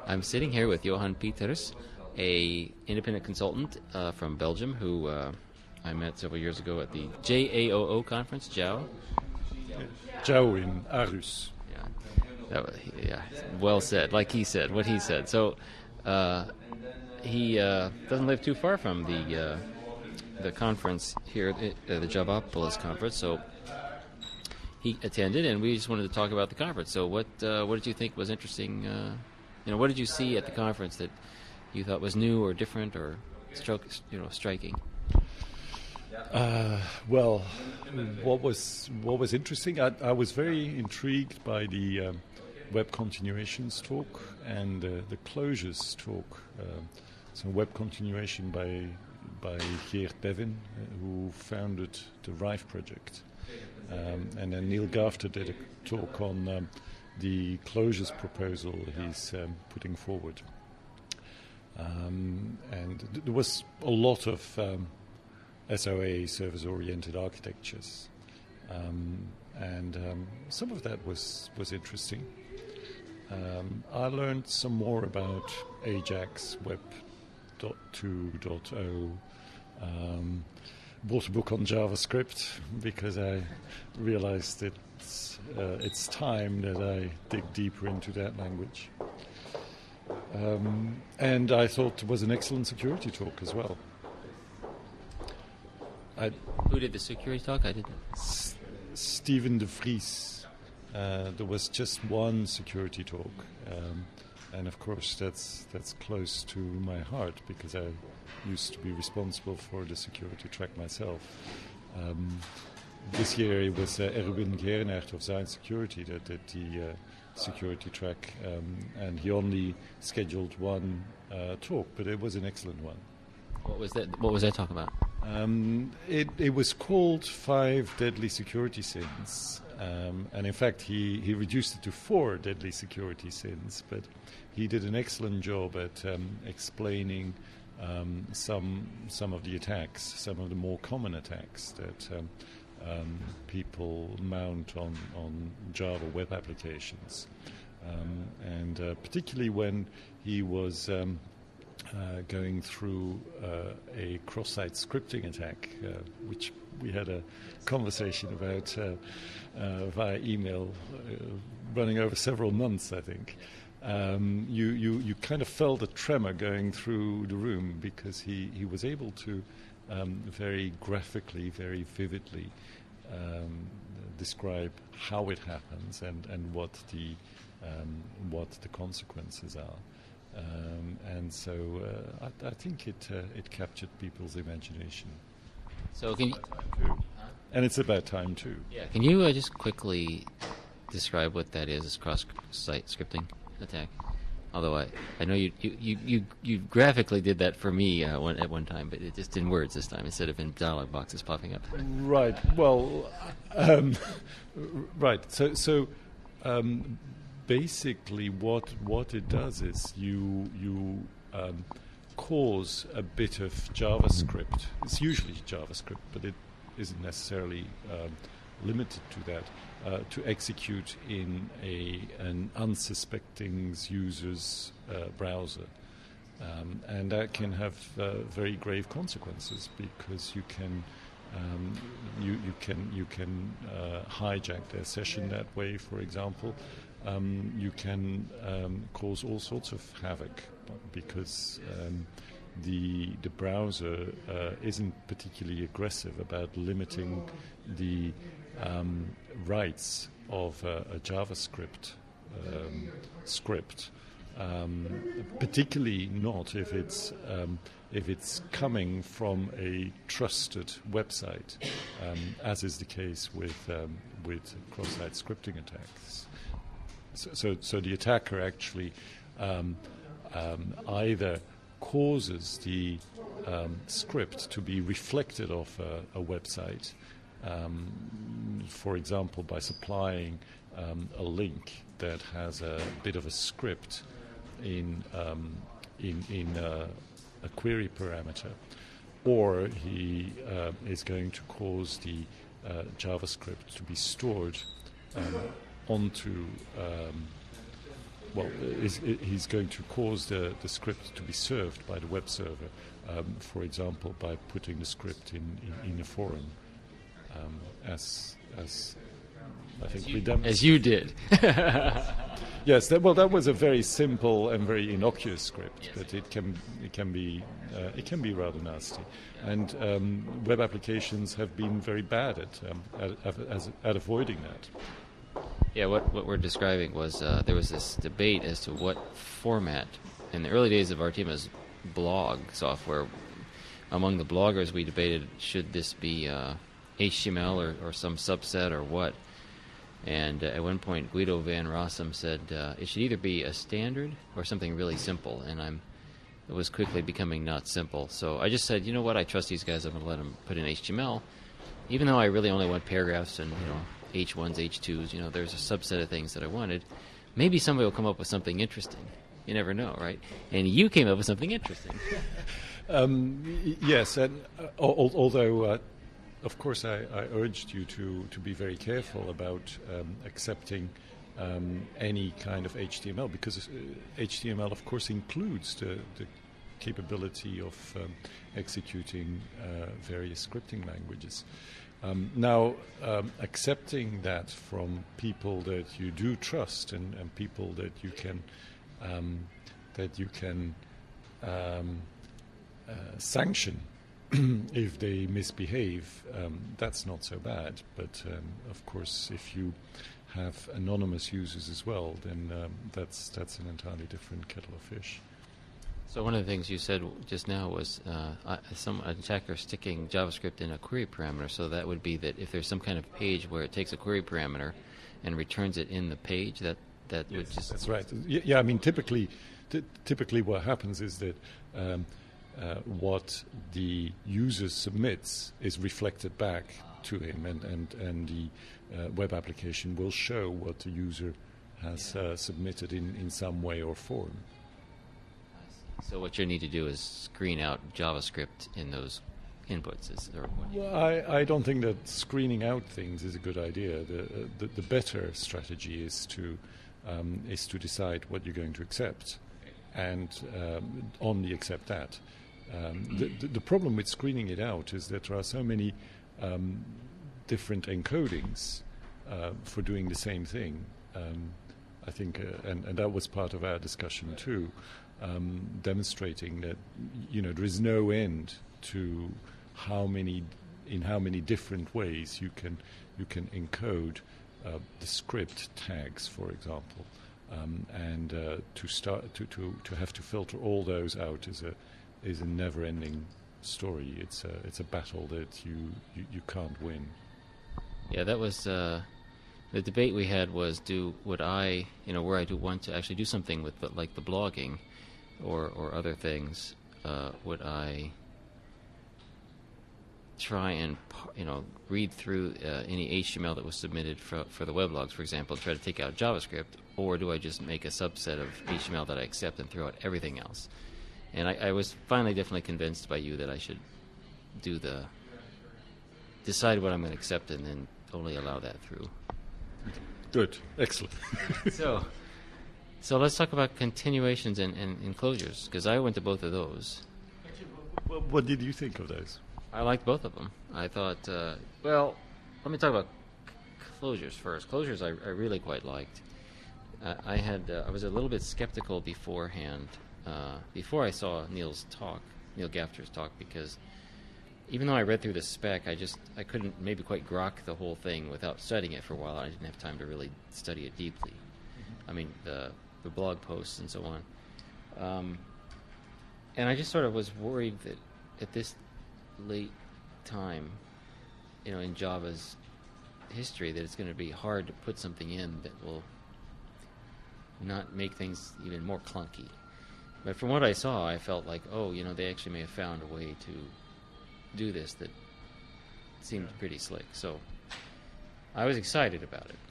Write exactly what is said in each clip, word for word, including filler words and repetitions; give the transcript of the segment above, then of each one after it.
I'm sitting here with Johan Pieters, a independent consultant uh, from Belgium who uh, I met several years ago at the J A O O conference, J A O. J A O in Aarhus. Yeah, that was, yeah, well said. Like he said, what he said. So uh, he uh, doesn't live too far from the uh, the conference here, uh, the Javapolis conference. So he attended, and we just wanted to talk about the conference. So what uh, what did you think was interesting? Uh, you know, what did you see at the conference that you thought was new or different or stroke, you know, striking? Uh, well, what was what was interesting, I, I was very intrigued by the um, web continuations talk and uh, the closures talk. Uh, so web continuation by by Geert Bevin, uh, who founded the Rive project, um, and then Neil Gafter did a talk on um, the closures proposal he's um, putting forward. Um, and th- there was a lot of um, S O A, service-oriented architectures, um, and um, some of that was was interesting. Um, I learned some more about Ajax Web two point oh. Um, bought a book on JavaScript because I realized it's uh, it's time that I dig deeper into that language. Um, and I thought it was an excellent security talk as well. I, Who did the security talk? I didn't. S- Steven de Vries. Uh, there was just one security talk, um, and of course that's that's close to my heart because I used to be responsible for the security track myself. Um, this year it was uh, Erwin Gerenert of Science Security that did the uh, security track, um, and he only scheduled one uh, talk, but it was an excellent one. What was that? What was that talk about? Um, it, it was called Five Deadly Security Sins, um, and in fact he, he reduced it to four deadly security sins, but he did an excellent job at um, explaining um, some some of the attacks, some of the more common attacks that um, um, people mount on, on Java web applications, um, and uh, particularly when he was um, Uh, going through uh, a cross-site scripting attack, uh, which we had a conversation about uh, uh, via email, uh, running over several months, I think. Um, you, you, you kind of felt a tremor going through the room because he, he was able to um, very graphically, very vividly um, describe how it happens and, and what the um, what the consequences are. Um, and so uh, I, I think it uh, it captured people's imagination. So can you, and it's about time too. Yeah. Can you uh, just quickly describe what that is? This cross-site scripting attack. Although I, I know you you, you, you, you graphically did that for me uh, one, at one time, but it just in words this time instead of in dialog boxes popping up. Right. Well, um, right. So so. Um, Basically, what what it does is you you um, cause a bit of JavaScript. It's usually JavaScript, but it isn't necessarily um, limited to that. Uh, to execute in a an unsuspecting user's uh, browser, um, and that can have uh, very grave consequences because you can. Um, you, you can you can uh, hijack their session that way, for example. Um, you can um, cause all sorts of havoc because um, the the browser uh, isn't particularly aggressive about limiting the um, rights of uh, a JavaScript um, script, um, particularly not if it's um, if it's coming from a trusted website, um, as is the case with um, with cross-site scripting attacks. So, so, so the attacker actually um, um, either causes the um, script to be reflected off a, a website, um, for example, by supplying um, a link that has a bit of a script in um, in in uh, a query parameter, or he uh, is going to cause the uh, JavaScript to be stored um, onto um, well, is, he's going to cause the, the script to be served by the web server, um, for example, by putting the script in, in, in a forum, um, as as I think we done. As you did. Yes, that, well, that was a very simple and very innocuous script, yes. but it can it can be uh, it can be rather nasty, and um, web applications have been very bad at um, at, at, at avoiding that. Yeah, what what we're describing was uh, there was this debate as to what format in the early days of Artima's blog software. Among the bloggers, we debated should this be uh, H T M L or, or some subset or what. And uh, at one point, Guido van Rossum said uh, it should either be a standard or something really simple. And I'm, it was quickly becoming not simple. So I just said, you know what? I trust these guys. I'm going to let them put in H T M L, even though I really only want paragraphs and you know H ones, H twos. You know, there's a subset of things that I wanted. Maybe somebody will come up with something interesting. You never know, right? And you came up with something interesting. um, y- yes, and uh, al- although. Uh, Of course, I, I urged you to, to be very careful about um, accepting um, any kind of H T M L, because uh, H T M L, of course, includes the, the capability of um, executing uh, various scripting languages. Um, now, um, accepting that from people that you do trust and, and people that you can um, that you can um, uh, sanction. If they misbehave, um, that's not so bad. But um, of course, if you have anonymous users as well, then um, that's that's an entirely different kettle of fish. So one of the things you said just now was uh, uh, some attacker sticking JavaScript in a query parameter. So that would be that if there's some kind of page where it takes a query parameter and returns it in the page, that that yes, would just that's right. Y- yeah, I mean, typically, t- typically what happens is that. Um, Uh, what the user submits is reflected back to him, and, and, and the uh, web application will show what the user has uh, submitted in, in some way or form. So what you need to do is screen out JavaScript in those inputs. Is there what you Well, I, I don't think that screening out things is a good idea. The, uh, the, the better strategy is to um, is to decide what you're going to accept, and um, only accept that. Um, the, the, the problem with screening it out is that there are so many um, different encodings uh, for doing the same thing. Um, I think, uh, and, and that was part of our discussion too, um, demonstrating that you know there is no end to how many, in how many different ways you can you can encode uh, the script tags, for example, um, and uh, to start to, to to have to filter all those out is a is a never-ending story. It's a it's a battle that you, you, you can't win. Yeah, that was uh, the debate we had. Was do would I you know where I do want to actually do something with the, like the blogging, or or other things? Uh, would I try and you know read through uh, any H T M L that was submitted for for the weblogs, for example, try to take out JavaScript, or do I just make a subset of H T M L that I accept and throw out everything else? And I, I was finally definitely convinced by you that I should do the decide what I'm going to accept and then only allow that through. Good, excellent. so, so let's talk about continuations and, and enclosures, because I went to both of those. Well, what did you think of those? I liked both of them. I thought, uh, well, let me talk about c- closures first. Closures I, I really quite liked. Uh, I had uh, I was a little bit skeptical beforehand. Uh, before I saw Neil's talk, Neil Gafter's talk, because even though I read through the spec, I just I couldn't maybe quite grok the whole thing without studying it for a while. I didn't have time to really study it deeply. Mm-hmm. I mean, the the blog posts and so on. Um, and I just sort of was worried that at this late time, you know, in Java's history, that it's going to be hard to put something in that will not make things even more clunky. But from what I saw, I felt like, oh, you know, they actually may have found a way to do this that seemed pretty slick. So I was excited about it.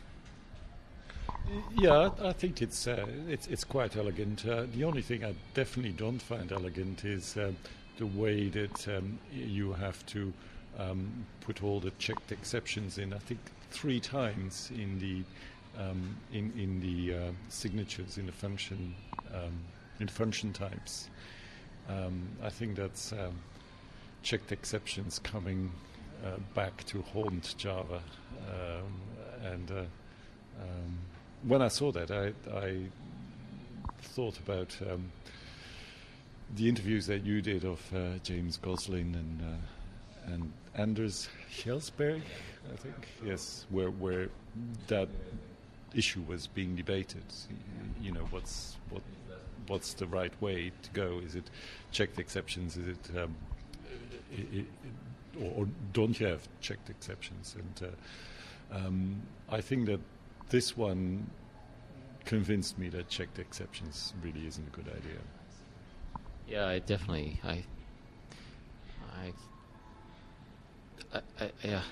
Yeah, I think it's uh, it's it's quite elegant. Uh, the only thing I definitely don't find elegant is um, the way that um, you have to um, put all the checked exceptions in. I think three times in the um, in in the uh, signatures in the function um, in function types. Um, I think that's um, checked exceptions coming uh, back to haunt Java, um, and uh, um, when I saw that, I, I thought about um, the interviews that you did of uh, James Gosling and uh, and Anders Kjellsberg, I think, yes, where where that issue was being debated. You know, what's what what's the right way to go? Is it checked exceptions? Is it, um, I- I- or, or don't you have checked exceptions? And uh, um, I think that this one convinced me that checked exceptions really isn't a good idea. Yeah, I definitely, I, I, I, I yeah.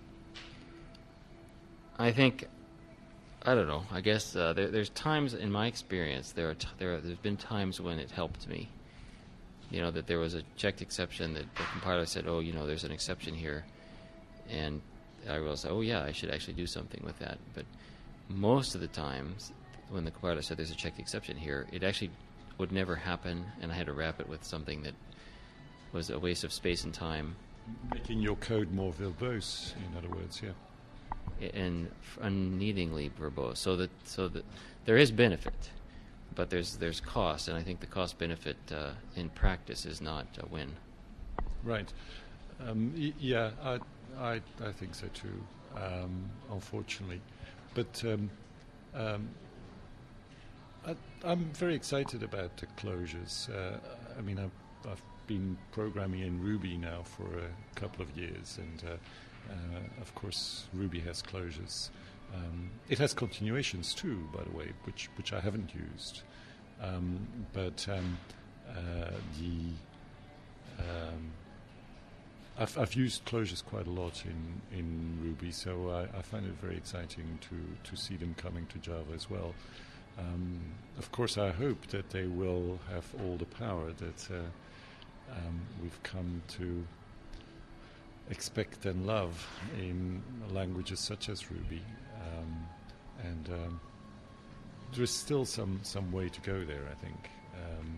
I think, I don't know. I guess uh, there, there's times in my experience there are t- there there's been times when it helped me. You know, that there was a checked exception that the compiler said, "Oh, you know, there's an exception here," and I realized, "Oh, yeah, I should actually do something with that." But most of the times, when the compiler said there's a checked exception here, it actually would never happen, and I had to wrap it with something that was a waste of space and time. Making your code more verbose, in other words, yeah. And unneedingly verbose, so that so that there is benefit, but there's there's cost, and I think the cost benefit uh, in practice is not a win. Right. Um, y- yeah, I, I I think so too. Um, unfortunately, but um, um, I, I'm very excited about the closures. Uh, I mean, I've, I've been programming in Ruby now for a couple of years, and uh, uh, of course, Ruby has closures. Um, it has continuations too, by the way, which which I haven't used. Um, but um, uh, the um, I've, I've used closures quite a lot in, in Ruby, so I, I find it very exciting to, to see them coming to Java as well. Um, of course, I hope that they will have all the power that uh, um, we've come to expect and love in languages such as Ruby. Um, and um, there is still some, some way to go there, I think. Um,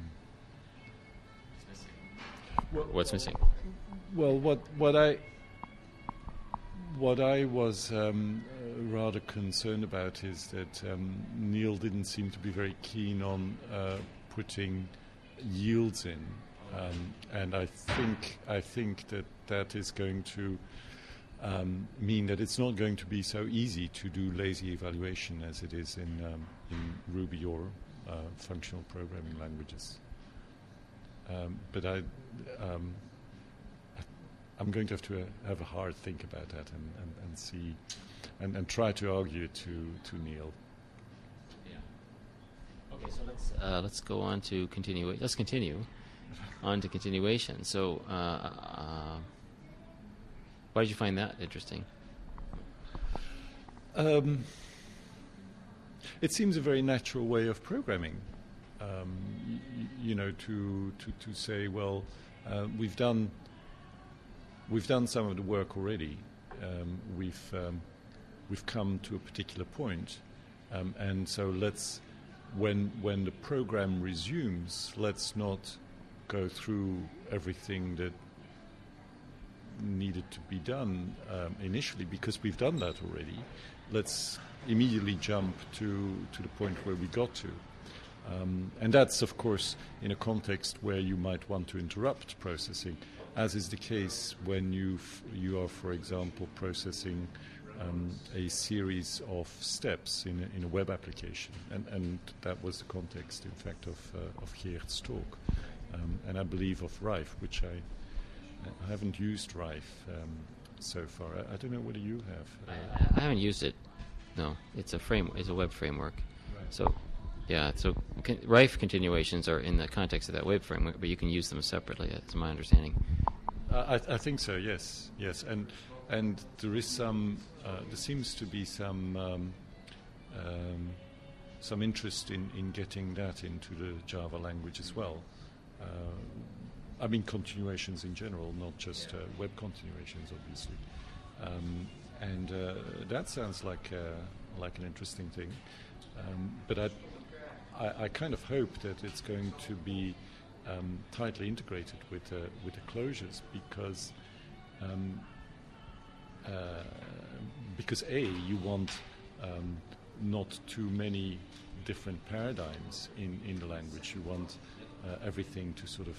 well, What's missing? Well, what what I what I was um, uh, rather concerned about is that um, Neil didn't seem to be very keen on uh, putting yields in, um, and I think I think that that is going to um, mean that it's not going to be so easy to do lazy evaluation as it is in um, in Ruby or uh, functional programming languages. Um, but I. Um, I'm going to have to uh, have a hard think about that and, and, and see and, and try to argue it to, to Neil. Yeah. Okay, so let's uh, let's go on to continue. Let's continue on to continuation. So, uh, uh, why did you find that interesting? Um, it seems a very natural way of programming. Um, y- you know, to to to say, well, uh, we've done. We've done some of the work already. Um, we've um, we've come to a particular point, um, and so let's when when the program resumes, let's not go through everything that needed to be done um, initially because we've done that already. Let's immediately jump to to the point where we got to. Um, and that's, of course, in a context where you might want to interrupt processing, as is the case when you f- you are, for example, processing um, a series of steps in a, in a web application. And, and that was the context, in fact, of, uh, of Geert's talk. Um, and I believe of Rife, which I, I haven't used Rife um, so far. I, I don't know whether you have. Uh, I, I haven't used it. No, it's a frame. It's a web framework. Right. So. Yeah, so con- Rife continuations are in the context of that web framework, but you can use them separately. That's my understanding. Uh, I, I think so. Yes, yes, and and there is some. Uh, there seems to be some um, um, some interest in, in getting that into the Java language as well. Uh, I mean, continuations in general, not just uh, web continuations, obviously. Um, and uh, that sounds like uh, like an interesting thing. Um, but I, I, I kind of hope that it's going to be um, tightly integrated with uh, with the closures because um, uh, because a you want um, not too many different paradigms in, in the language. You want uh, everything to sort of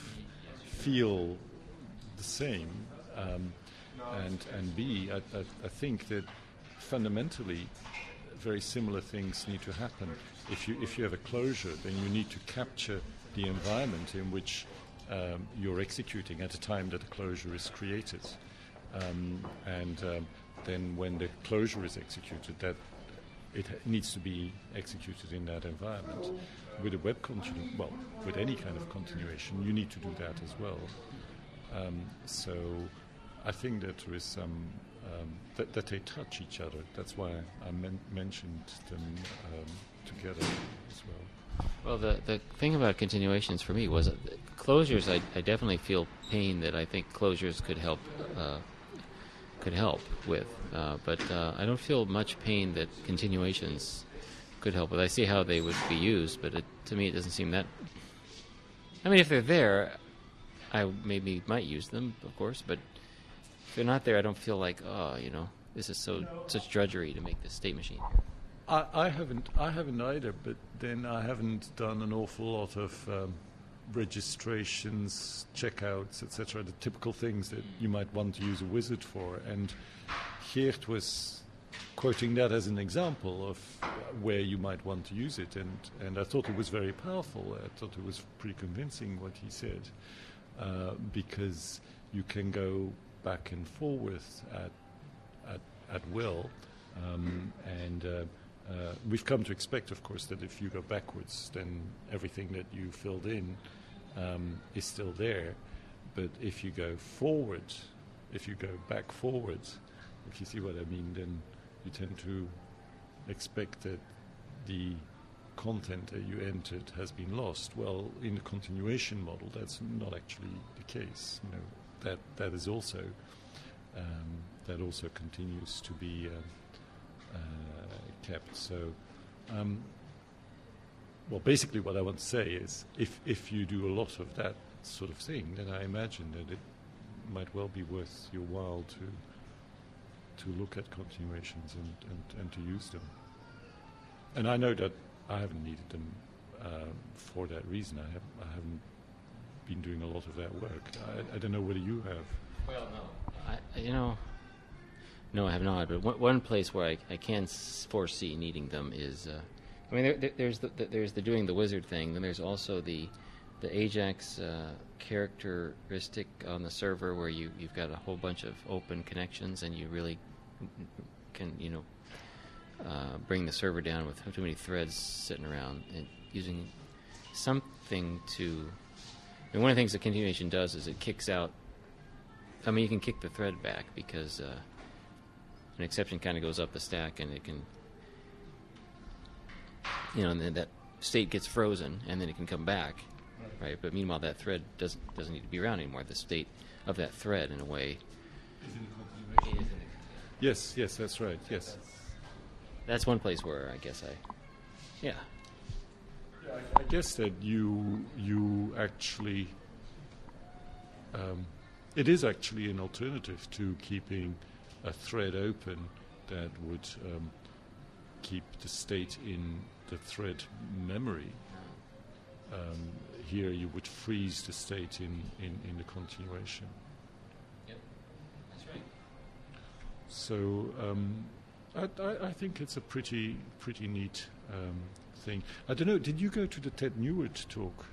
feel the same. Um, and and B, I, I, I think that fundamentally very similar things need to happen. If you if you have a closure, then you need to capture the environment in which um, you're executing at the time that the closure is created. Um, and um, then when the closure is executed, that it ha- needs to be executed in that environment. With a web continu- well, with any kind of continuation, you need to do that as well. Um, so I think that there is some um, that, that they touch each other. That's why I men- mentioned them um, together as well. Well, the the thing about continuations for me was uh, closures. I, I definitely feel pain that I think closures could help uh, could help with, uh, but uh, I don't feel much pain that continuations could help with. I see how they would be used, but it, to me, it doesn't seem that. I mean, if they're there, I maybe might use them, of course, but if they're not there, I don't feel like, oh, you know, this is so such drudgery to make this state machine. I, I haven't, I haven't either. But then I haven't done an awful lot of um, registrations, checkouts, et cetera. The typical things that you might want to use a wizard for. And Geert was quoting that as an example of where you might want to use it, and and I thought it was very powerful. I thought it was pretty convincing what he said, uh, because you can go back and forth at at, at will, um, and uh, uh, we've come to expect, of course, that if you go backwards, then everything that you filled in um, is still there. But if you go forward, if you go back forward, if you see what I mean, then you tend to expect that the content that you entered has been lost. Well, in the continuation model, that's not actually the case. You know, that that is also um, that also continues to be uh, uh, kept. So, um, well, basically, what I want to say is, if if you do a lot of that sort of thing, then I imagine that it might well be worth your while to. to look at continuations and, and, and to use them. And I know that I haven't needed them uh, for that reason. I, have, I haven't been doing a lot of that work. I, I don't know whether you have. Well, no. I, you know, no, I have not. But one, one place where I, I can s- foresee needing them is, uh, I mean, there, there, there's the, the, there's the doing the wizard thing. Then there's also the the Ajax uh, characteristic on the server where you, you've got a whole bunch of open connections and you really can, you know, uh, bring the server down with too many threads sitting around, and using something to... I mean, one of the things that continuation does is it kicks out... I mean, you can kick the thread back because uh, an exception kind of goes up the stack and it can... You know, and then that state gets frozen and then it can come back. Right, but meanwhile, that thread doesn't doesn't need to be around anymore. The state of that thread, in a way, is in continuation. Yes, yes, that's right. Yes, that's one place where I guess I, yeah. yeah I, I guess that you you actually, um, it is actually an alternative to keeping a thread open that would um, keep the state in the thread memory. Um, here you would freeze the state in, in, in the continuation. Yep, that's right. So um, I, I, I think it's a pretty pretty neat um, thing. I don't know, did you go to the Ted Neward talk?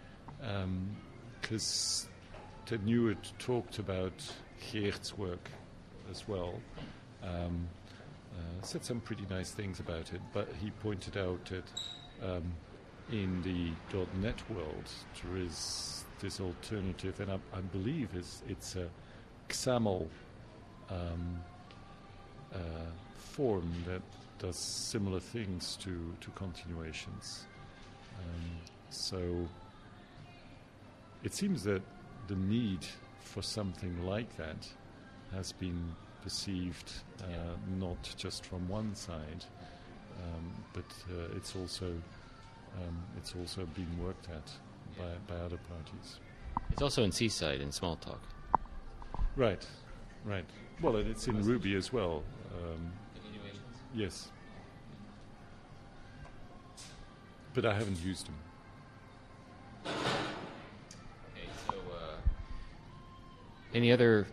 Because um, Ted Neward talked about Geert's work as well. Um, uh, said some pretty nice things about it, but he pointed out that um, in the .NET world, there is this alternative, and I, I believe it's, it's a X A M L um, uh, form that does similar things to, to continuations. Um, so it seems that the need for something like that has been perceived uh, not just from one side, um, but uh, it's also um, it's also being worked at by by other parties. It's also in Seaside in Smalltalk. Right, right. Well, and it's in Ruby as well. Um, yes, but I haven't used them. Okay, so uh, any other?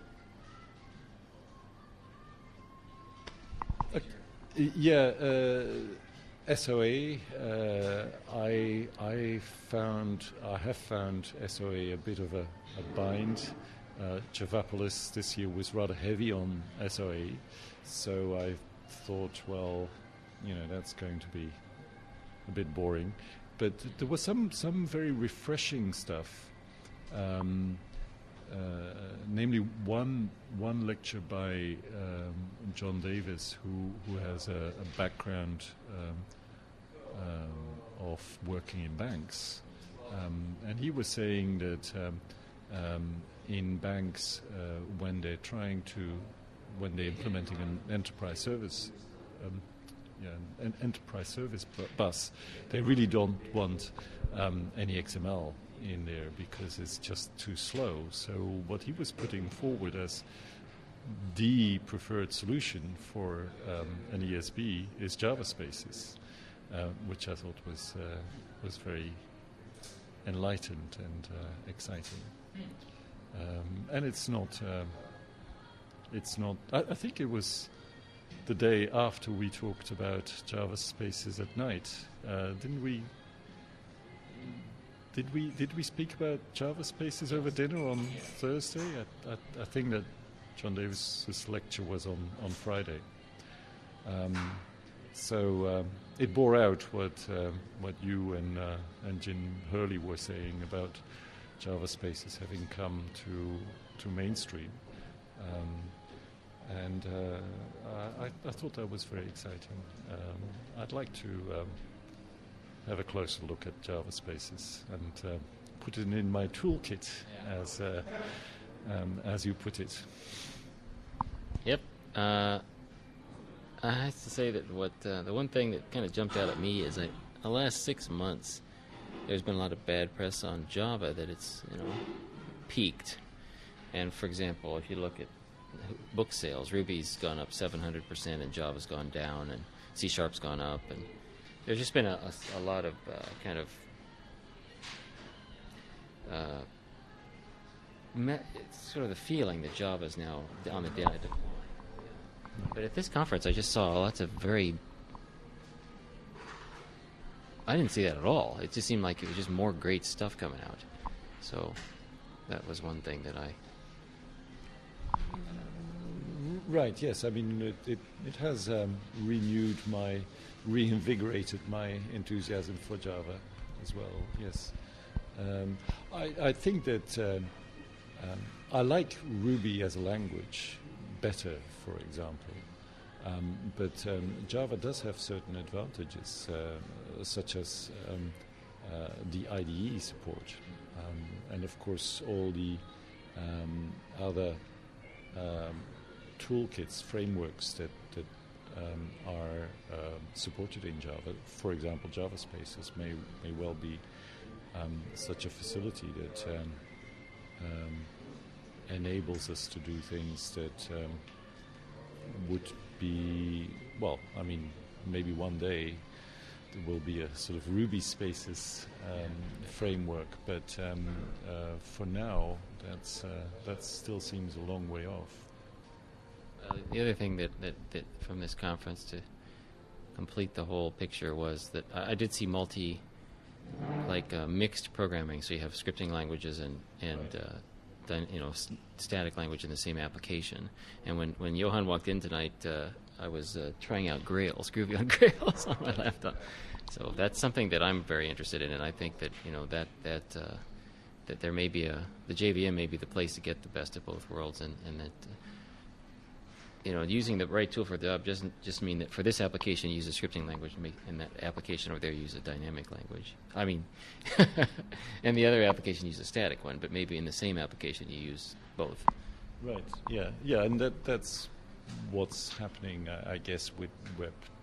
Uh, yeah, uh, S O A. Uh, I I found I have found S O A a bit of a, a bind. Uh, Javapolis this year was rather heavy on S O A, so I thought, well, you know, that's going to be a bit boring. But there was some some very refreshing stuff. Um, uh, namely, one one lecture by um, John Davis, who who has a, a background um, um, of working in banks, um, and he was saying that um, um, in banks, uh, when they're trying to, when they're implementing an enterprise service, um, yeah, an enterprise service bu- bus, they really don't want um, any X M L in there because it's just too slow. So what he was putting forward as the preferred solution for um, an E S B is Java Spaces, uh, which I thought was uh, was very enlightened and uh, exciting. Um, and it's not. Uh, it's not. I, I think it was the day after we talked about Java Spaces at night. Uh, didn't we? Did we did we speak about Java Spaces over dinner on Thursday? I, I, I think that John Davis's lecture was on, on Friday. Um, so um, it bore out what uh, what you and uh, and Jim Hurley were saying about Java Spaces having come to to mainstream. Um, and uh, I, I thought that was very exciting. Um, I'd like to um, have a closer look at Java Spaces and uh, put it in my toolkit, as uh, um, as you put it. Yep. Uh, I have to say that what uh, the one thing that kind of jumped out at me is that the last six months there's been a lot of bad press on Java that it's, you know, peaked. And for example, if you look at book sales, Ruby's gone up seven hundred percent and Java's gone down and C Sharp's gone up, and there's just been a, a, a lot of uh, kind of uh, me- it's sort of the feeling that Java's now on the down. But at this conference, I just saw lots of very. I didn't see that at all. It just seemed like it was just more great stuff coming out. So that was one thing that I. Right. Yes. I mean, it it, it has um, renewed my, reinvigorated my enthusiasm for Java as well. Yes. Um, I I think that um, um, I like Ruby as a language better, for example. Um, but um, Java does have certain advantages, uh, such as um, uh, the I D E support, um, and of course all the um, other um, toolkits, frameworks that, that um, are uh, supported in Java. For example, Java Spaces may may well be um, such a facility that um, um, enables us to do things that um, would be, well, I mean, maybe one day there will be a sort of Ruby Spaces um, framework, but um, uh, for now, that's uh, that still seems a long way off. Uh, the other thing that, that, that from this conference to complete the whole picture was that I, I did see multi, like uh, mixed programming. So you have scripting languages and and uh, then you know s- static language in the same application. And when, when Johan walked in tonight, uh, I was uh, trying out Grails, Groovy on Grails on my laptop. So that's something that I'm very interested in, and I think that you know that that uh, that there may be a the J V M may be the place to get the best of both worlds, and and that. Uh, You know, using the right tool for the job doesn't just mean that for this application you use a scripting language, and that application over there you use a dynamic language. I mean, and the other application uses a static one, but maybe in the same application you use both. Right. Yeah. Yeah. And that that's what's happening, uh, I guess, with Web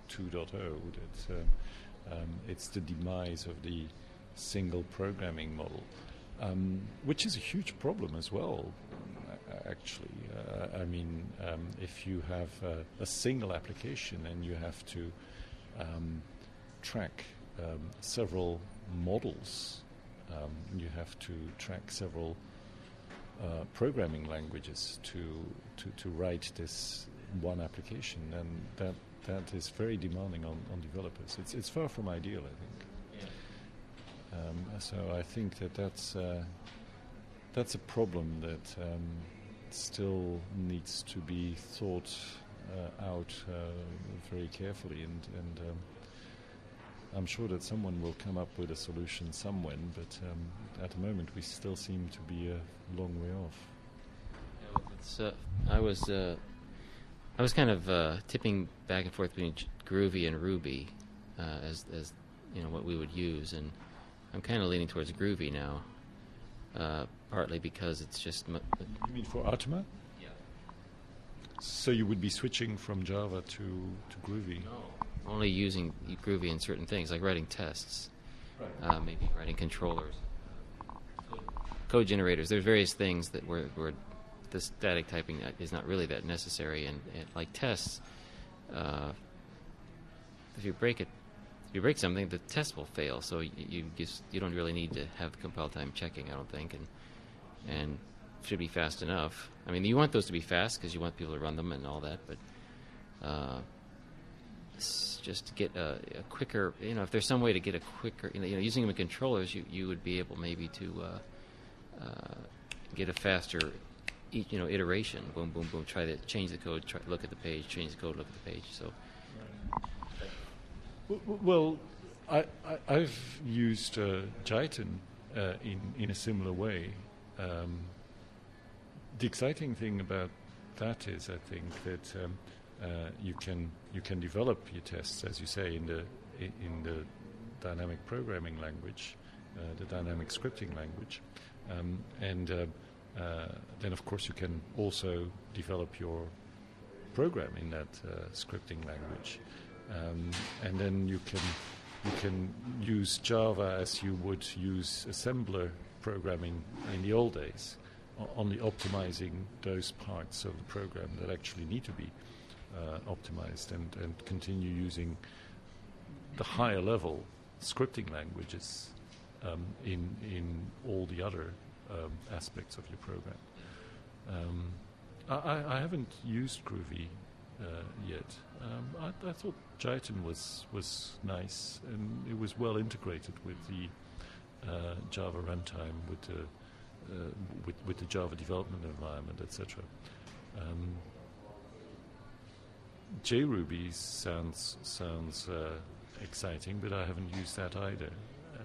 two point oh that uh, um, it's the demise of the single programming model, um, which is a huge problem as well. Actually, uh, I mean, um, if you have uh, a single application and you have to um, track um, several models, um, you have to track several uh, programming languages to, to to write this one application, and that that is very demanding on, on developers. It's it's far from ideal, I think. Yeah. Um, so I think that that's uh, that's a problem that. Um, still needs to be thought uh, out uh, very carefully, and, and um, I'm sure that someone will come up with a solution somewhere, but um, at the moment we still seem to be a long way off. Yeah, it's, uh, I was uh, I was kind of uh, tipping back and forth between Groovy and Ruby uh, as as you know what we would use, and I'm kind of leaning towards Groovy now. Uh, partly because it's just... M- you mean for Artema? Yeah. So you would be switching from Java to, to Groovy? No. Only using Groovy in certain things, like writing tests. Right. Uh, maybe writing controllers. Code, code generators. There's various things that where, where the static typing is not really that necessary. And, and like tests, uh, if you break it, if you break something, the test will fail. So you, you just you don't really need to have compile time checking, I don't think, and and should be fast enough. I mean, you want those to be fast because you want people to run them and all that, but uh, just to get a, a quicker, you know, if there's some way to get a quicker, you know, you know using them in controllers, you, you would be able maybe to uh, uh, get a faster, you know, iteration. Boom, boom, boom. Try to change the code. Try look at the page. Change the code. Look at the page. So. Well, I, I, I've used uh, Jython uh, in, in a similar way. Um, the exciting thing about that is, I think, that um, uh, you can you can develop your tests, as you say, in the in the dynamic programming language, uh, the dynamic scripting language, um, and uh, uh, then of course you can also develop your program in that uh, scripting language. Um, and then you can you can use Java as you would use assembler programming in the old days, o- only optimizing those parts of the program that actually need to be uh, optimized, and, and continue using the higher level scripting languages um, in in all the other um, aspects of your program. Um, I, I haven't used Groovy uh, yet. Um, I, I thought Jython was was nice, and it was well integrated with the uh, Java runtime, with the uh, with, with the Java development environment, et cetera. Um, JRuby sounds sounds uh, exciting, but I haven't used that either. Uh,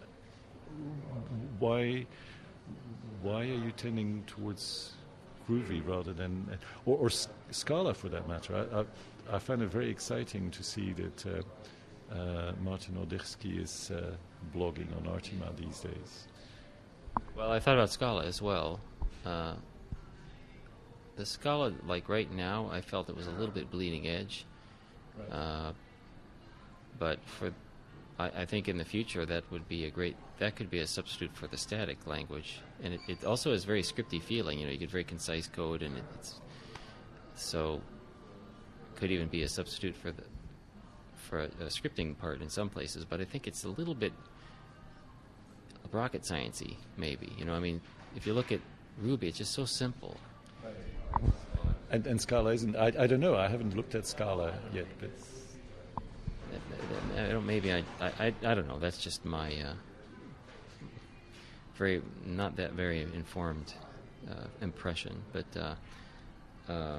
why why are you tending towards Groovy rather than, or, or Scala for that matter? I, I, I find it very exciting to see that uh, uh, Martin Odersky is uh, blogging on Artema these days. Well, I thought about Scala as well. Uh, the Scala, like right now, I felt it was a little bit bleeding edge. Right. Uh, but for, I, I think in the future that would be a great, that could be a substitute for the static language. And it, it also has very scripty feeling. You know, you get very concise code, and it, it's so could even be a substitute for the for a, a scripting part in some places. But I think it's a little bit rocket sciencey, maybe. You know, I mean, if you look at Ruby, it's just so simple. And, and Scala isn't. I, I don't know. I haven't looked at Scala yet, but I don't, maybe I, I, I don't know. That's just my uh, very not that very informed uh, impression. But uh, uh,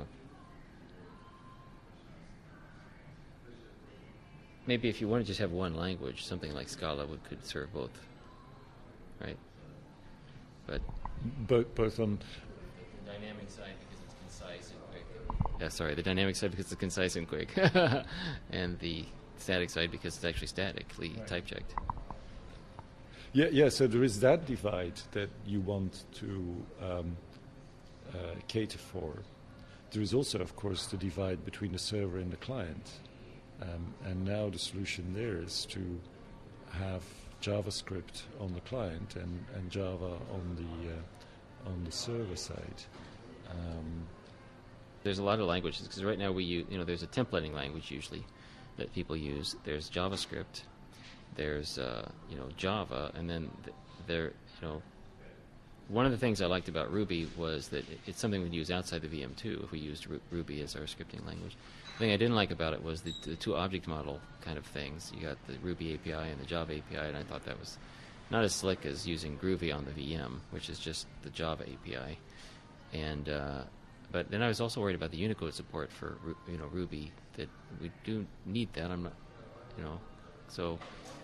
maybe if you want to just have one language, something like Scala would could serve both, right? But both both on the dynamic side because it's concise and quick. Yeah, sorry, the dynamic side because it's concise and quick, and the static side because it's actually statically right. type checked. Yeah, yeah. So there is that divide that you want to um, uh, cater for. There is also, of course, the divide between the server and the client. Um, and now the solution there is to have JavaScript on the client and, and Java on the uh, on the server side. Um, there's a lot of languages because right now we use, you know, there's a templating language usually that people use. There's JavaScript, there's uh, you know Java, and then th- there you know one of the things I liked about Ruby was that it, it's something we'd use outside the V M too if we used Ru- Ruby as our scripting language. The thing I didn't like about it was the, the two object model kind of things. You got the Ruby A P I and the Java A P I, and I thought that was not as slick as using Groovy on the V M, which is just the Java A P I. And uh, but then I was also worried about the Unicode support for you know Ruby. That we do need that. I'm not, you know, so.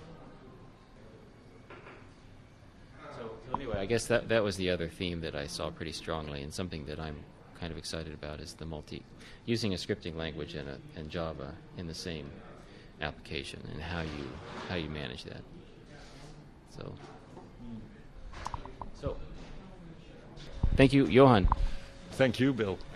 So, so anyway, I guess that that was the other theme that I saw pretty strongly, and something that I'm kind of excited about is the multi, using a scripting language and a and Java in the same application, and how you how you manage that. So, so thank you, Johan. Thank you, Bill.